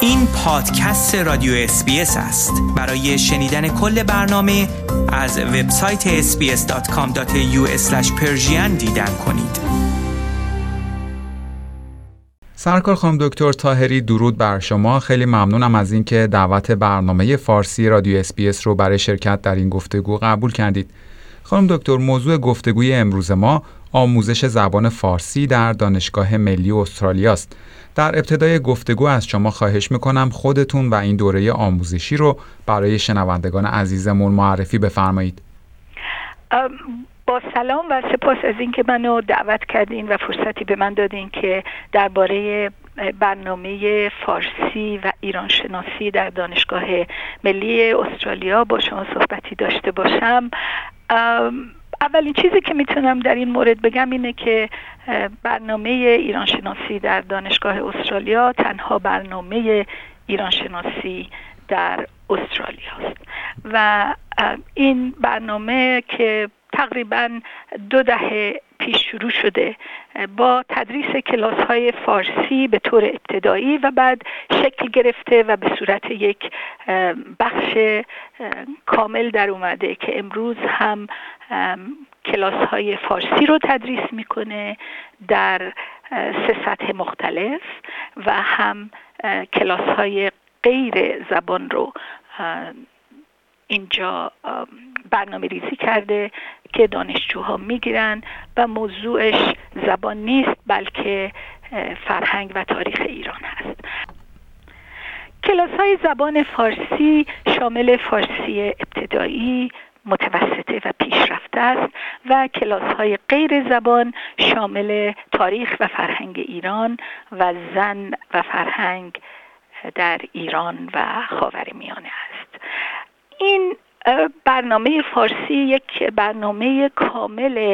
این پادکست رادیو SBS است. برای شنیدن کل برنامه از وبسایت sbs.com.au/persian دیدن کنید. سرکار خانم دکتر طاهری، درود بر شما. خیلی ممنونم از اینکه دعوت برنامه فارسی رادیو SBS رو برای شرکت در این گفتگو قبول کردید. خانم دکتر، موضوع گفتگوی امروز ما آموزش زبان فارسی در دانشگاه ملی استرالیا است. در ابتدای گفتگو از شما خواهش میکنم خودتون و این دوره آموزشی رو برای شنوندگان عزیزمون معرفی بفرمایید. با سلام و سپاس از اینکه منو دعوت کردین و فرصتی به من دادین که درباره برنامه فارسی و ایران شناسی در دانشگاه ملی استرالیا با شما صحبتی داشته باشم. اولین چیزی که میتونم در این مورد بگم اینه که برنامه ایران شناسی در دانشگاه استرالیا تنها برنامه ایران شناسی در استرالیا است و این برنامه که تقریباً 2 دهه پیش شروع شده با تدریس کلاس‌های فارسی به طور ابتدایی و بعد شکل گرفته و به صورت یک بخش کامل در اومده که امروز هم کلاس‌های فارسی رو تدریس میکنه در 3 سطح مختلف و هم کلاس‌های غیر زبان رو اینجا برنامه ریزی کرده که دانشجوها میگیرن و موضوعش زبان نیست بلکه فرهنگ و تاریخ ایران هست. کلاس‌های زبان فارسی شامل فارسی ابتدایی، متوسطه و پیشرفته است و کلاس‌های غیر زبان شامل تاریخ و فرهنگ ایران و زن و فرهنگ در ایران و خاورمیانه است. این برنامه فارسی یک برنامه کامل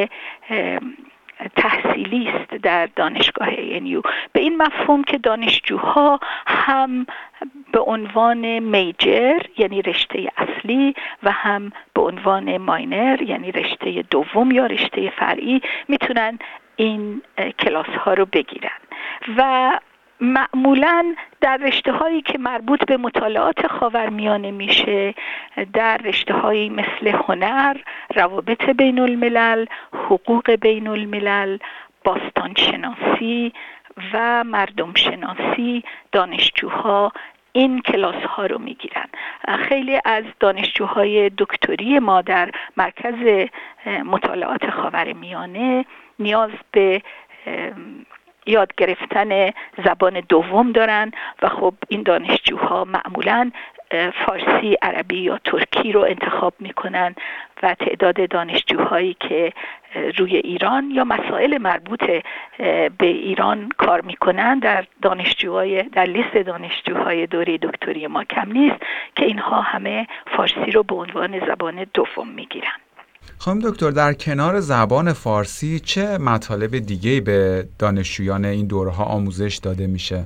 تحصیلی است در دانشگاه ANU، به این مفهوم که دانشجوها هم به عنوان میجر یعنی رشته اصلی و هم به عنوان ماینر یعنی رشته دوم یا رشته فرعی میتونن این کلاس ها رو بگیرن و معمولاً در رشته‌هایی که مربوط به مطالعات خاورمیانه میشه، در رشته‌هایی مثل هنر، روابط بین الملل، حقوق بین الملل، باستان شناسی و مردم شناسی دانشجوها این کلاس ها رو میگیرن. خیلی از دانشجوهای دکتری ما در مرکز مطالعات خاورمیانه نیاز به یاد گرفتن زبان دوم دارن و خب این دانشجوها معمولاً فارسی، عربی یا ترکی رو انتخاب میکنن و تعداد دانشجوهایی که روی ایران یا مسائل مربوط به ایران کار میکنن در لیست دانشجوهای دوره دکتری ما کم نیست که اینها همه فارسی رو به عنوان زبان دوم میگیرن. خانم دکتر، در کنار زبان فارسی چه مطالب دیگه‌ای به دانشجویان این دوره‌ها آموزش داده میشه؟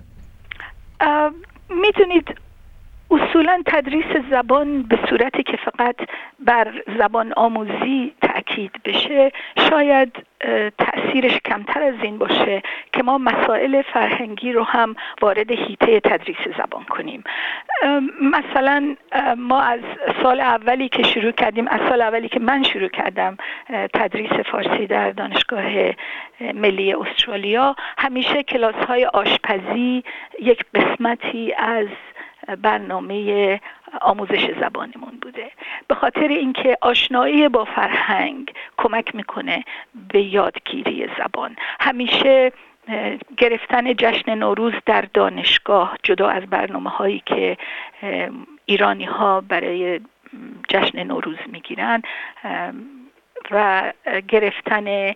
میدونید اصولاً تدریس زبان به صورتی که فقط بر زبان آموزی تأکید بشه شاید تأثیرش کمتر از این باشه که ما مسائل فرهنگی رو هم وارد حیطه تدریس زبان کنیم. مثلا ما از سال اولی که من شروع کردم تدریس فارسی در دانشگاه ملی استرالیا، همیشه کلاس‌های آشپزی یک قسمتی از برنامه آموزش زبانمون بوده، به خاطر اینکه آشنایی با فرهنگ کمک میکنه به یادگیری زبان. همیشه گرفتن جشن نوروز در دانشگاه جدا از برنامه هایی که ایرانی ها برای جشن نوروز میگیرن و گرفتن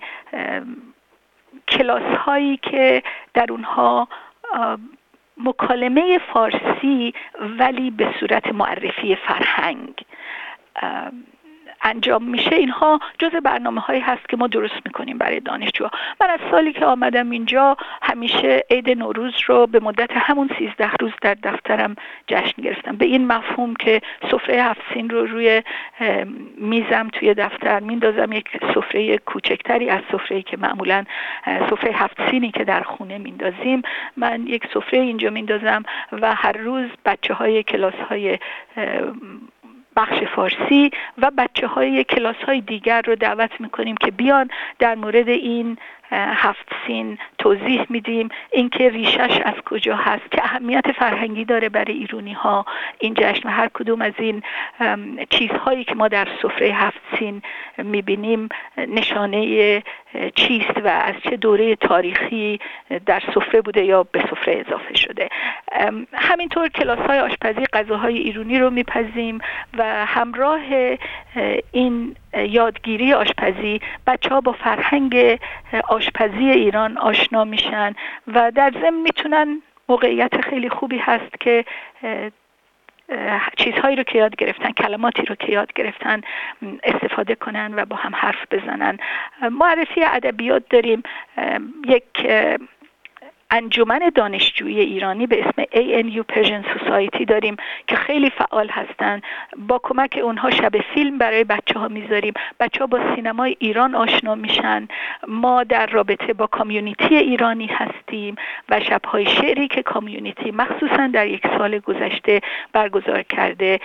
کلاس هایی که در اونها مکالمه فارسی ولی به صورت معرفی فرهنگ انجام میشه، اینها جزء برنامه‌هایی هست که ما درست میکنیم برای دانشجوها. من از سالی که آمدم اینجا همیشه عید نوروز رو به مدت همون 13 روز در دفترم جشن گرفتم، به این مفهوم که سفره 7 سین رو روی میزم توی دفتر میندازم، یک سفره کوچکتری از سفره‌ای که معمولاً سفره 7 سینی که در خونه میندازیم، من یک سفره اینجا میندازم و هر روز بچه‌های کلاس‌های بخش فارسی و بچه‌های کلاس‌های دیگر رو دعوت می‌کنیم که بیان در مورد این 7 سین توضیح میدیم، اینکه ریشش از کجا هست، که اهمیت فرهنگی داره برای ایرانی‌ها این جشن و هر کدوم از این چیزهایی که ما در سفره 7 سین می‌بینیم نشانه چیست و از چه دوره تاریخی در سفره بوده یا به سفره اضافه شده. همینطور کلاس‌های آشپزی غذاهای ایرانی رو می‌پزیم و همراه این یادگیری آشپزی بچه‌ها با فرهنگ آشپزی ایران آشنا میشن و در ضمن میتونن، موقعیت خیلی خوبی هست که چیزهایی رو که یاد گرفتن، کلماتی رو که یاد گرفتن استفاده کنن و با هم حرف بزنن. معرفی ادبیات داریم، یک انجمن دانشجویی ایرانی به اسم ANU Persian Society داریم که خیلی فعال هستن. با کمک اونها شب فیلم برای بچه‌ها میذاریم، بچه‌ها با سینمای ایران آشنا میشن. ما در رابطه با کامیونیتی ایرانی هستیم و شب‌های شعری که کامیونیتی مخصوصا در یک سال گذشته برگزار کرده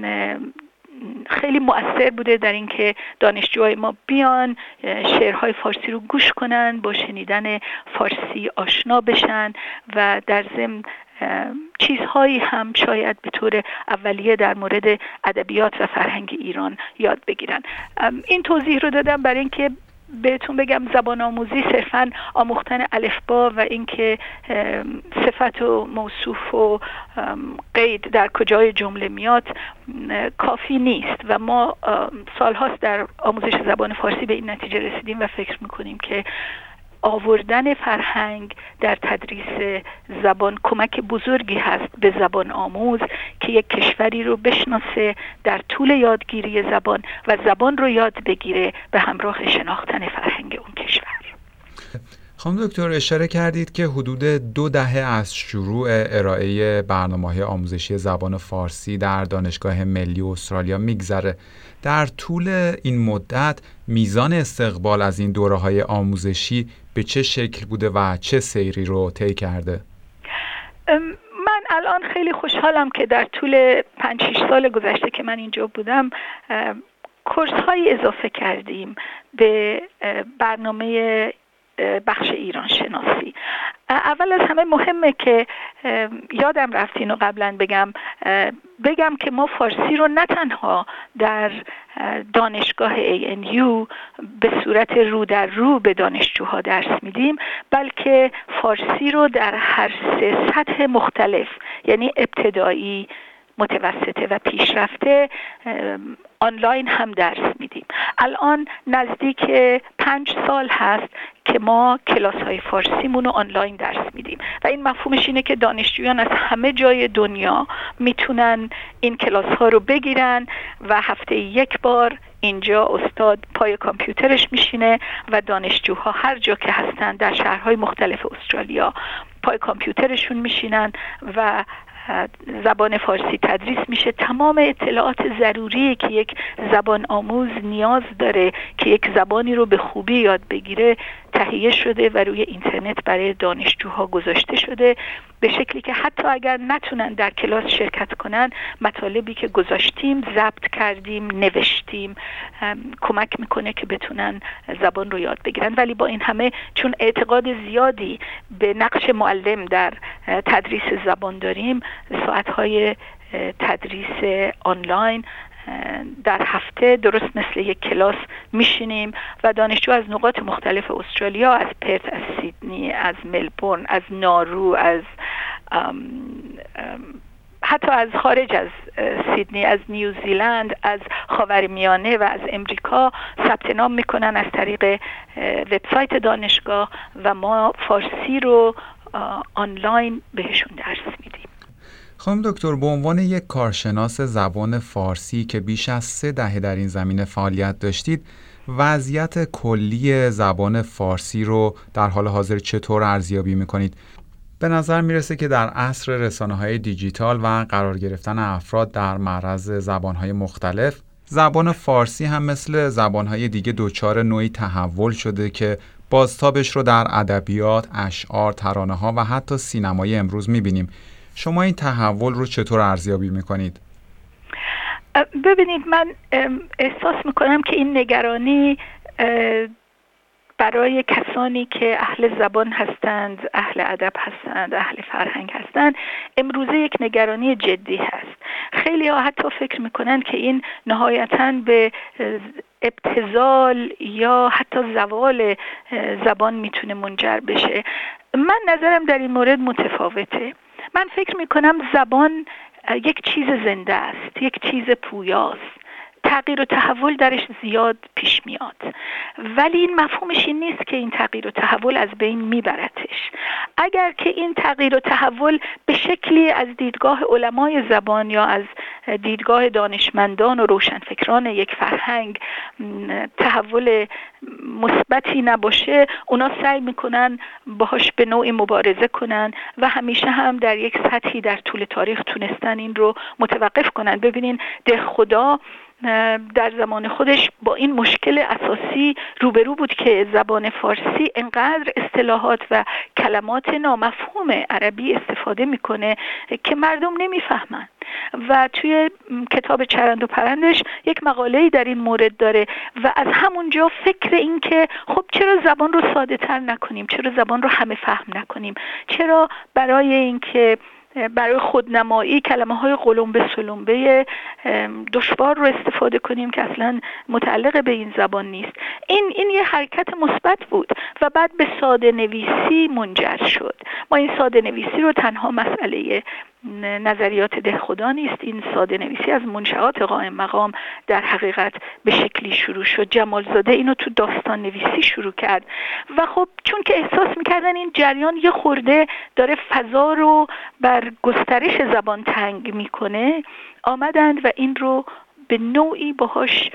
خیلی مؤثر بوده در اینکه دانشجوهای ما بیان شعرهای فارسی رو گوش کنن، با شنیدن فارسی آشنا بشن و در ضمن چیزهایی هم شاید به طور اولیه در مورد ادبیات و فرهنگ ایران یاد بگیرن. این توضیح رو دادم برای اینکه بهتون بگم زبان آموزی صرفاً آموختن الفبا و اینکه صفت و موصوف و قید در کجای جمله میاد کافی نیست و ما سالهاست در آموزش زبان فارسی به این نتیجه رسیدیم و فکر میکنیم که آوردن فرهنگ در تدریس زبان کمک بزرگی هست به زبان آموز که یک کشوری رو بشناسه در طول یادگیری زبان و زبان رو یاد بگیره به همراه شناختن فرهنگ اون کشور. خانم دکتر اشاره کردید که حدود 2 دهه از شروع ارائه برنامه‌های آموزشی زبان فارسی در دانشگاه ملی استرالیا میگذره. در طول این مدت میزان استقبال از این دوره‌های آموزشی به چه شکل بوده و چه سیری رو طی کرده؟ من الان خیلی خوشحالم که در طول 5-6 سال گذشته که من اینجا بودم کورس‌های اضافه کردیم به برنامه بخش ایران شناسی. اول از همه مهمه که یادم رفت اینو قبلا بگم که ما فارسی رو نه تنها در دانشگاه ANU به صورت رو در رو به دانشجوها درس میدیم، بلکه فارسی رو در هر 3 سطح مختلف، یعنی ابتدایی، متوسطه و پیشرفته، آنلاین هم درس میدیم. الان نزدیک 5 سال هست که ما کلاس‌های فارسیمون رو آنلاین درس میدیم و این مفهومش اینه که دانشجویان از همه جای دنیا میتونن این کلاس‌ها رو بگیرن و هفته 1 بار اینجا استاد پای کامپیوترش میشینه و دانشجوها هر جا که هستن در شهرهای مختلف استرالیا پای کامپیوترشون میشینن و زبان فارسی تدریس میشه. تمام اطلاعات ضروری که یک زبان آموز نیاز داره که یک زبانی رو به خوبی یاد بگیره تهیه شده و روی اینترنت برای دانشجوها گذاشته شده، به شکلی که حتی اگر نتونن در کلاس شرکت کنن، مطالبی که گذاشتیم ضبط کردیم، نوشتیم، کمک میکنه که بتونن زبان رو یاد بگیرن. ولی با این همه چون اعتقاد زیادی به نقش معلم در تدریس زبان داریم، ساعتهای تدریس آنلاین در هفته درست مثل یک کلاس میشینیم و دانشجو از نقاط مختلف استرالیا، از پرت، از سیدنی، از ملبورن، از نارو، از حتی از خارج از سیدنی، از نیوزیلند، از خاورمیانه و از امریکا ثبت نام میکنن از طریق وبسایت دانشگاه و ما فارسی رو آنلاین بهشون درس میدیم. خانم دکتر، به عنوان یک کارشناس زبان فارسی که بیش از 3 دهه در این زمینه فعالیت داشتید، وضعیت کلی زبان فارسی رو در حال حاضر چطور ارزیابی می‌کنید؟ به نظر میرسه که در عصر رسانه‌های دیجیتال و قرار گرفتن افراد در معرض زبان‌های مختلف، زبان فارسی هم مثل زبان‌های دیگه دچار نوعی تحول شده که بازتابش رو در ادبیات، اشعار، ترانه‌ها و حتی سینمای امروز می‌بینیم. شما این تحول رو چطور ارزیابی می‌کنید؟ ببینید، من احساس میکنم که این نگرانی برای کسانی که اهل زبان هستند، اهل ادب هستند، اهل فرهنگ هستند، امروزه یک نگرانی جدی هست. خیلی ها حتی فکر میکنن که این نهایتاً به ابتذال یا حتی زوال زبان میتونه منجر بشه. من نظرم در این مورد متفاوته. من فکر میکنم زبان یک چیز زنده است، یک چیز پویاست. تغییر و تحول درش زیاد پیش میاد، ولی این مفهومش این نیست که این تغییر و تحول از بین میبرتش. اگر که این تغییر و تحول به شکلی از دیدگاه علمای زبان یا از دیدگاه دانشمندان و روشنفکران یک فرهنگ تحول مثبتی نباشه، اونا سعی میکنن باهاش به نوعی مبارزه کنن و همیشه هم در یک سطحی در طول تاریخ تونستن این رو متوقف کنن. ببینین دهخدا در زمان خودش با این مشکل اساسی روبرو بود که زبان فارسی انقدر اصطلاحات و کلمات نامفهوم عربی استفاده میکنه که مردم نمیفهمن و توی کتاب چرند و پرندش یک مقاله‌ای در این مورد داره و از همونجا فکر این که خب چرا زبان رو ساده تر نکنیم، چرا زبان رو همه فهم نکنیم، چرا برای اینکه برای خودنمایی کلمه‌های قلمبه سلمبه دشوار رو استفاده کنیم که اصلا متعلق به این زبان نیست. این یه حرکت مثبت بود و بعد به ساده نویسی منجر شد. ما این ساده نویسی رو تنها مسئله نظریات دهخدا نیست، این ساده نویسی از منشآت قائم مقام در حقیقت به شکلی شروع شد. جمالزاده اینو تو داستان نویسی شروع کرد و خب چون که احساس میکردن این جریان یه خورده داره فضا رو بر گسترش زبان تنگ میکنه، آمدند و این رو به نوعی باهاش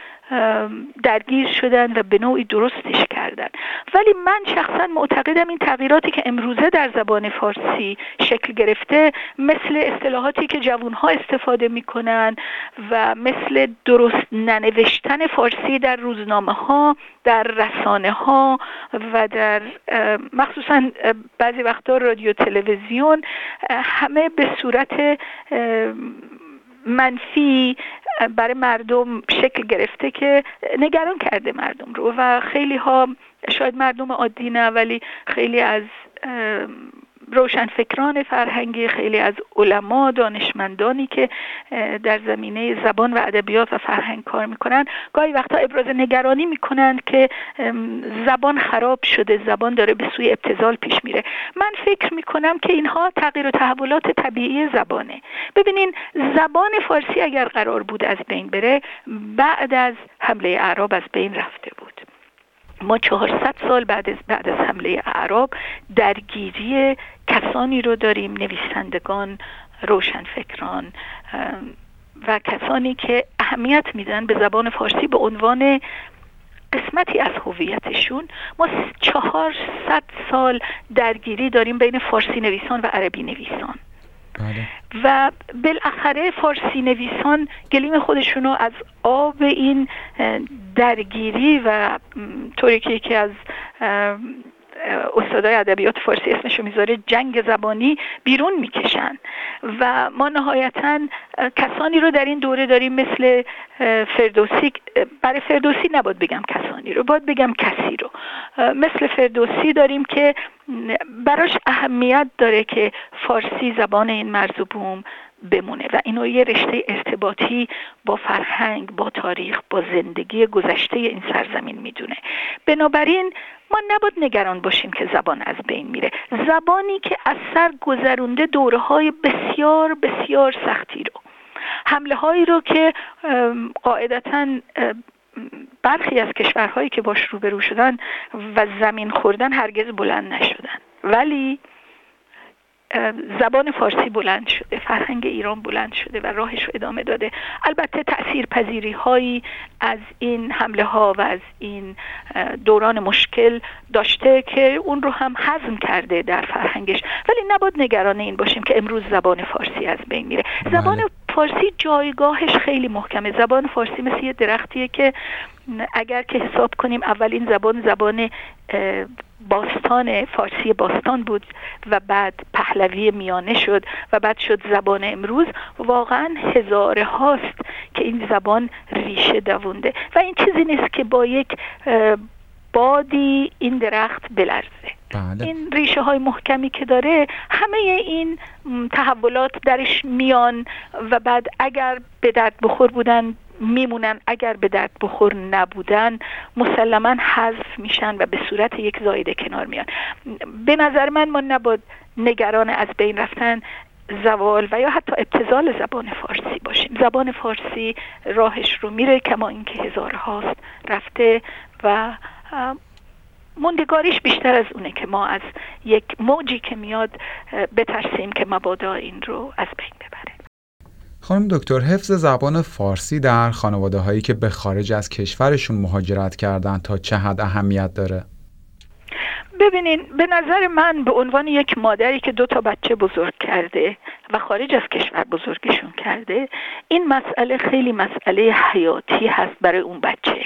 درگیر شدن و به نوعی درستش کردن. ولی من شخصا معتقدم این تغییراتی که امروزه در زبان فارسی شکل گرفته، مثل اصطلاحاتی که جوانها استفاده میکنن و مثل درست ننوشتن فارسی در روزنامه ها، در رسانه ها و در مخصوصا بعضی وقتا رادیو تلویزیون، همه به صورت منفی برای مردم شکل گرفته که نگران کرده مردم رو و خیلی ها، شاید مردم عادی نه، ولی خیلی از روشنفکران فرهنگی، خیلی از علما، دانشمندانی که در زمینه زبان و ادبیات و فرهنگ کار میکنن، گاهی وقتا ابراز نگرانی میکنن که زبان خراب شده، زبان داره به سوی ابتذال پیش میره. من فکر میکنم که اینها تغییر و تحولات طبیعی زبانه. ببینین، زبان فارسی اگر قرار بود از بین بره، بعد از حمله اعراب از بین رفته بود. ما 400 سال بعد از حمله اعراب درگیری کسانی رو داریم، نویسندگان، روشنفکران و کسانی که اهمیت میدن به زبان فارسی به عنوان قسمتی از هویتشون. ما 400 سال درگیری داریم بین فارسی نویسان و عربی نویسان. بله. و بالاخره فارسی نویسان گلیم خودشونو از آب این درگیری و طوری که یکی از استادای ادبیات فارسی اسمشو میذاره جنگ زبانی بیرون میکشن و ما نهایتاً کسانی رو در این دوره داریم مثل فردوسی. برای فردوسی نباید بگم کسانی رو، باید بگم کسی رو. مثل فردوسی داریم که براش اهمیت داره که فارسی زبان این مرز و بوم بمونه و اینو یه رشته ارتباطی با فرهنگ، با تاریخ، با زندگی گذشته این سرزمین میدونه. بنابراین ما نباید نگران باشیم که زبان از بین میره. زبانی که از سر گذرونده دوره‌های بسیار بسیار سختی رو، حمله هایی رو که قاعدتاً برخی از کشورهایی که باش روبرو شدن و زمین خوردن هرگز بلند نشدن، ولی زبان فارسی بلند شده، فرهنگ ایران بلند شده و راهش رو ادامه داده. البته تأثیرپذیری هایی از این حمله ها و از این دوران مشکل داشته که اون رو هم هضم کرده در فرهنگش، ولی نباید نگران این باشیم که امروز زبان فارسی از بین میره. زبان فارسی جایگاهش خیلی محکمه. زبان فارسی مثل یه درختیه که اگر که حساب کنیم اولین زبان باستان، فارسی باستان بود و بعد پهلوی میانه شد و بعد شد زبان امروز، واقعا هزاره هاست که این زبان ریشه دوونده و این چیزی نیست که با یک بادی این درخت بلرزه. بله. این ریشه های محکمی که داره، همه این تحولات درش میان و بعد اگر به درد بخور بودن میمونن، اگر به درد بخور نبودن مسلماً حذف میشن و به صورت یک زایده کنار میان. به نظر من ما نباید نگران از بین رفتن زوال و یا حتی ابتذال زبان فارسی باشیم. زبان فارسی راهش رو میره، کما اینکه هزار هاست رفته و موندگاریش بیشتر از اونه که ما از یک موجی که میاد بترسیم که مبادا این رو از بین ببره. خانم دکتر، حفظ زبان فارسی در خانواده هایی که به خارج از کشورشون مهاجرت کردن تا چه حد اهمیت داره؟ ببینین، به نظر من به عنوان یک مادری که 2 بچه بزرگ کرده و خارج از کشور بزرگشون کرده، این مسئله خیلی مسئله حیاتی هست برای اون بچه.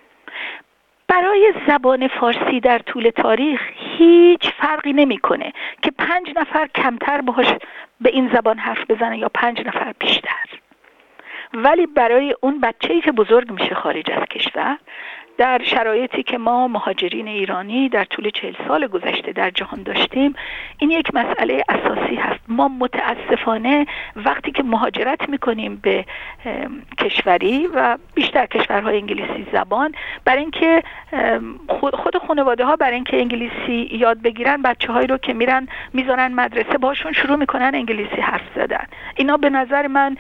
برای زبان فارسی در طول تاریخ هیچ فرقی نمیکنه که 5 نفر کمتر باهاش به این زبان حرف بزنه یا 5 نفر بیشتر، ولی برای اون بچه‌ای که بزرگ میشه خارج از کشور، در شرایطی که ما مهاجرین ایرانی در طول 40 سال گذشته در جهان داشتیم، این یک مسئله اساسی هست. ما متاسفانه وقتی که مهاجرت میکنیم به کشوری و بیشتر کشورهای انگلیسی زبان، برای اینکه خود خانواده ها برای اینکه انگلیسی یاد بگیرن، بچه‌هایی رو که میرن میذارن مدرسه باشون شروع میکنن انگلیسی حرف زدن. اینا به نظر من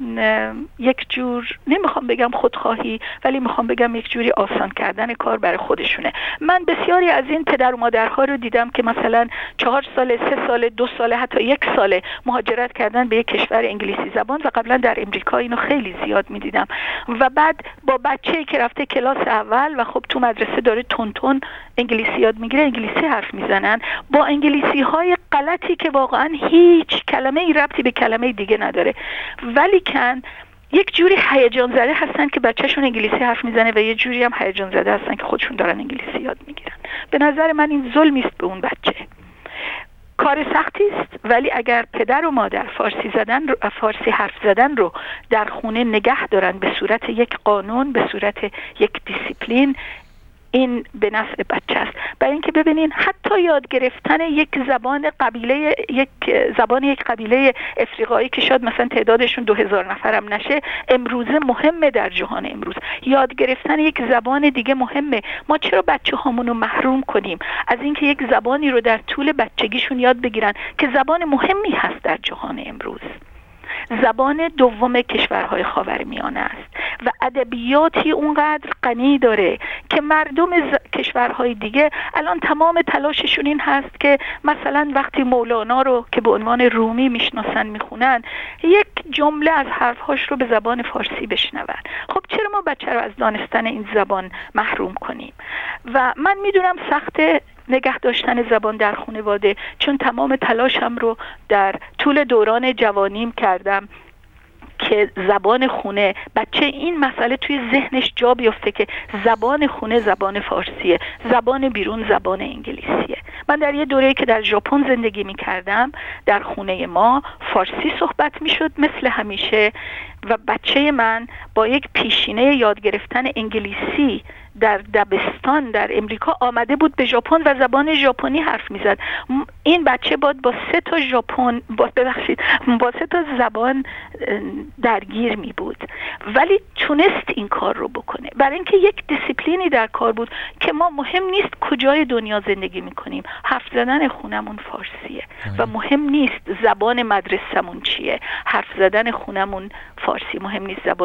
یک جور، نمیخوام بگم خودخواهی، ولی میخوام بگم یک جوری آسان کردن کار برای خودشونه. من بسیاری از این پدر و مادرها رو دیدم که مثلا 4 سال، 3 سال، 2 سال، حتی 1 سال مهاجرت کردن به یک کشور انگلیسی زبان و قبلا در امریکا اینو خیلی زیاد میدیدم و بعد با بچه‌ای که رفته کلاس اول و خب تو مدرسه داره تون انگلیسی یاد میگیره، انگلیسی حرف میزنن با انگلیسی های غلطی که واقعا هیچ کلمه ای ربطی به کلمه دیگه نداره، ولی یک جوری هیجان زده هستن که بچه‌شون انگلیسی حرف میزنه و یه جوری هم هیجان زده هستن که خودشون دارن انگلیسی یاد میگیرن. به نظر من این ظلمی است به اون بچه. کار سختی است، ولی اگر پدر و مادر فارسی حرف زدن رو در خونه نگه دارن به صورت یک قانون، به صورت یک دیسیپلین، این به نفع بچه است. برای اینکه ببینین حتی یاد گرفتن یک زبان یک قبیله افریقایی که شاید مثلا تعدادشون 2000 نفرم نشه، امروزه مهمه در جهان امروز. یاد گرفتن یک زبان دیگه مهمه. ما چرا بچه هامون رو محروم کنیم از اینکه یک زبانی رو در طول بچگیشون یاد بگیرن که زبان مهمی هست در جهان امروز؟ زبان دوم کشورهای خاورمیانه است و ادبیاتی اونقدر غنی داره که مردم کشورهای دیگه الان تمام تلاششون این هست که مثلا وقتی مولانا رو که به عنوان رومی میشناسن میخونن، یک جمله از حرفهاش رو به زبان فارسی بشنون. خب چرا ما بچه رو از دانستن این زبان محروم کنیم؟ و من میدونم سخت نگه داشتن زبان در خانواده، چون تمام تلاشم رو در طول دوران جوانیم کردم که زبان خونه بچه این مسئله توی ذهنش جا بیفته که زبان خونه زبان فارسیه، زبان بیرون زبان انگلیسیه. من در یه دوره‌ای که در ژاپن زندگی می‌کردم، در خونه ما فارسی صحبت می‌شد مثل همیشه و بچه من با یک پیشینه یاد گرفتن انگلیسی در دبستان در امریکا آمده بود به ژاپن و زبان ژاپنی حرف میزد. این بچه با 3 تا زبان درگیر می بود، ولی تونست این کار رو بکنه برای اینکه یک دیسیپلینی در کار بود که ما مهم نیست کجای دنیا زندگی میکنیم، حرف زدن خونمون فارسیه و مهم نیست زبان مدرسمون چیه، حرف زدن خونمون فارسی، مهم نیست زبان جامعه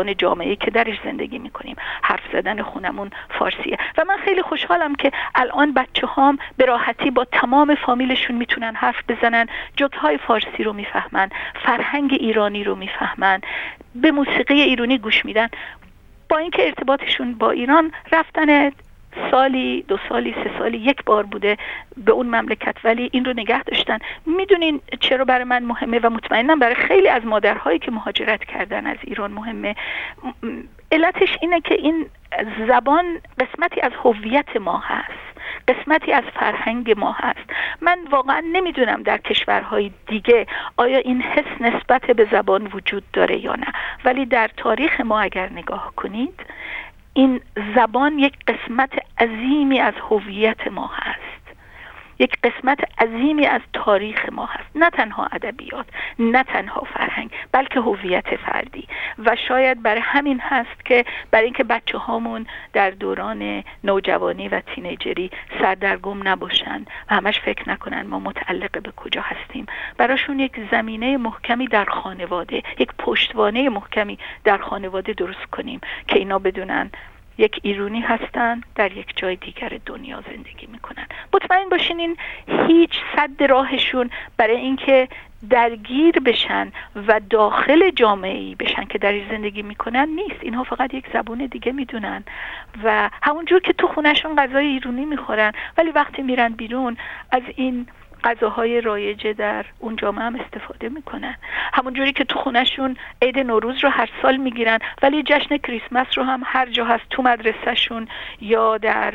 جامعه‌ای که درش زندگی میکنیم. حرف زدن خونمون فارسیه و من خیلی خوشحالم که الان بچه‌هام به راحتی با تمام فامیلشون میتونن حرف بزنن، جوک‌های فارسی رو میفهمن، فرهنگ ایرانی رو میفهمن، به موسیقی ایرانی گوش میدن. با اینکه ارتباطشون با ایران رفتن سالی 2 سالی 3 سالی 1 بار بوده به اون مملکت، ولی این رو نگه داشتن. میدونین چرا برای من مهمه و مطمئنم برای خیلی از مادرهایی که مهاجرت کردن از ایران مهمه؟ علتش اینه که این زبان قسمتی از هویت ما هست، قسمتی از فرهنگ ما هست. من واقعا نمیدونم در کشورهای دیگه آیا این حس نسبت به زبان وجود داره یا نه، ولی در تاریخ ما اگر نگاه کنید این زبان یک قسمت عظیمی از هویت ما هست، یک قسمت عظیمی از تاریخ ما هست، نه تنها ادبیات، نه تنها فرهنگ، بلکه هویت فردی. و شاید برای همین هست که برای اینکه بچه‌هامون در دوران نوجوانی و تینیجری سردرگم نباشن و همش فکر نکنن ما متعلق به کجا هستیم، براشون یک زمینه محکمی در خانواده، یک پشتوانه محکمی در خانواده درست کنیم که اینا بدونن یک ایرانی هستن در یک جای دیگر دنیا زندگی میکنن. مطمئن باشین این هیچ سد راهشون برای اینکه درگیر بشن و داخل جامعه‌ای بشن که در این زندگی میکنن نیست. اینها فقط یک زبون دیگه میدونن و همونجور که تو خونهشون غذای ایرانی میخورن ولی وقتی میرن بیرون از این غذاهای رایج در اون جامعه هم استفاده میکنن. همونجوری که تو خونهشون عید نوروز رو هر سال میگیرن ولی جشن کریسمس رو هم هر جا هست تو مدرسهشون یا در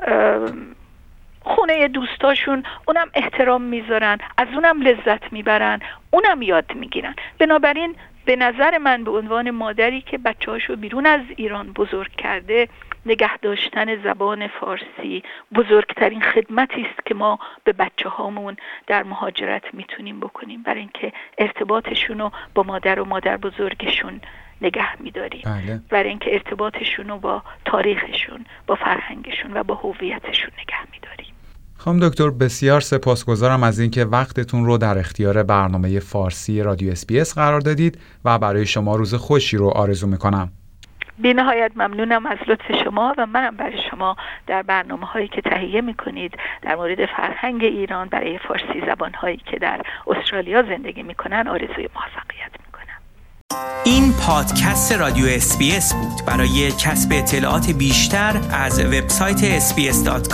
خونه دوستاشون اونم احترام میذارن، از اونم لذت میبرن، اونم یاد میگیرن. بنابراین به نظر من به عنوان مادری که بچه‌هاشو بیرون از ایران بزرگ کرده، نگه داشتن زبان فارسی بزرگترین خدمتی است که ما به بچه‌هامون در مهاجرت میتونیم بکنیم، برای اینکه ارتباطشون رو با مادر و مادر بزرگشون نگه می‌داریم. بله. برای اینکه ارتباطشون رو با تاریخشون، با فرهنگشون و با هویتشون نگه می‌داریم. خانم دکتر بسیار سپاسگزارم از اینکه وقتتون رو در اختیار برنامه فارسی رادیو SBS قرار دادید و برای شما روز خوشی رو آرزو می‌کنم. بی‌نهایت ممنونم از لطف شما و منم برای شما در برنامه‌هایی که تهیه می‌کنید در مورد فرهنگ ایران برای فارسی زبان‌هایی که در استرالیا زندگی می‌کنن آرزوی موفقیت می‌کنم. این پادکست رادیو SBS بود. برای کسب اطلاعات بیشتر از وبسایت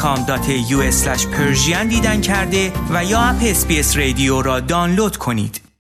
sbs.com.au/persian دیدن کرده و یا اپ SBS رادیو را دانلود کنید.